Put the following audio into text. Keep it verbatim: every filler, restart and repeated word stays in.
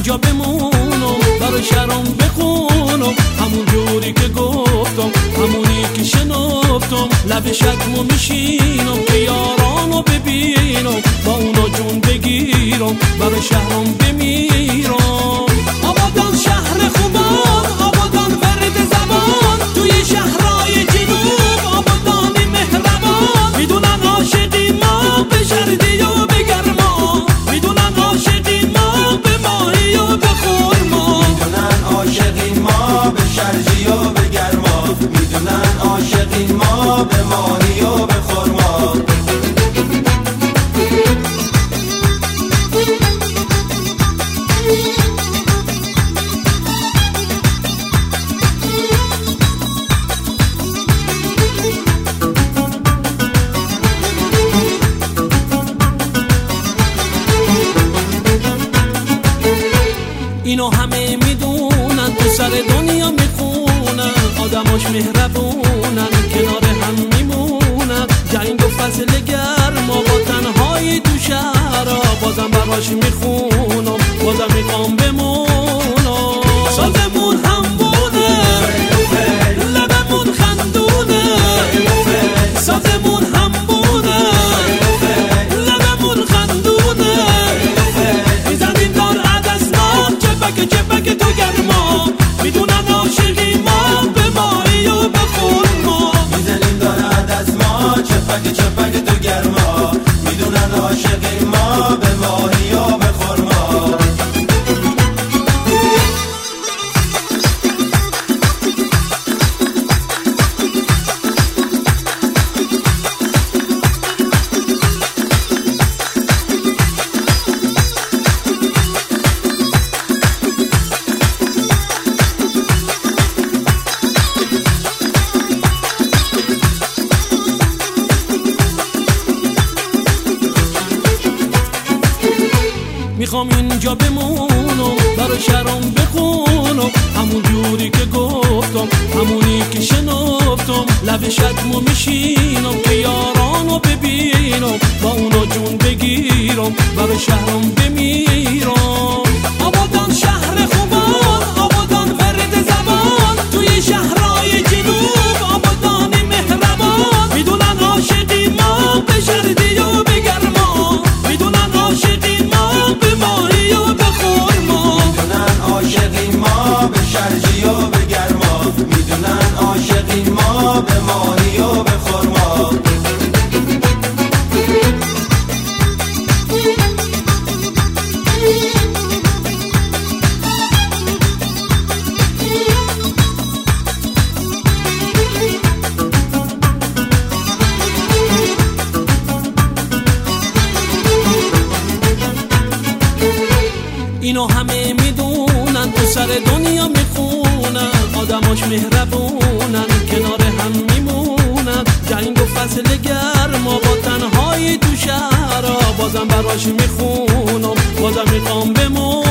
اینجا بمونم برای شهرام بخونم، همون جوری که گفتم همونی که شنفتم، لب شکمو میشینم که یارانو ببینم، با اونا جون بگیرم برای شهرام بمیرم. آبادان شهر خوبان، آبادان ورد زبان، توی شهرهای جنوب آبادانی مهربان، میدونن عاشقی ما به شردی و به گرما، میدونن عاشقی ما به ماهی و به خرما، میدونن عاشقی ما به شرجی و به گرما، میدونن عاشقی ما به ماهی و به خرما. اینو همه میدونن، تو سر دنیا میخونن، آدماش مهربونن، کنار هم میمونن، جنگ و فصل گرما با تنهایی تو شهرها، بازم براش میخونم، بازم میخوام بمونم. سازمون هم بوده، لبمون خندونه، سازمون هم بوده، لبمون خندونه، میزنیم دار عدسناک چپک چپک تو گرما، میدونن عاشقی ما به ماهی و به خرما، میزنیم دار عدسناک چپک چپک تو گرما، میدونن عاشقی ما به ماهی و به خرما. میخوام اینجا بمونم برای شهرام بخونم، همون جوری که گفتم همونی که شنفتم، لب شکمو میشینم که یارانو ببینم، با اونا جون بگیرم برای شهرام بمیرم. آبادان شهر خوبان، آبادان ورد زبان، توی شهرهای جنوب آبادانی مهربان، میدونن عاشقی ما به شردی و به گرما، میدونن عاشقی ما به ماهی و به خرما، میدونن عاشقی ما به شرجی و به گرما، میدونن عاشقی ما به ماهی و به خرما. اینو همه میدونن، تو سر دنیا میخونن، آدماش مهربونن، کنار هم میمونن، جنگ و فصل گرما با تنهایی تو شهرها، بازم براش میخونم، بازم میخوام بمونم.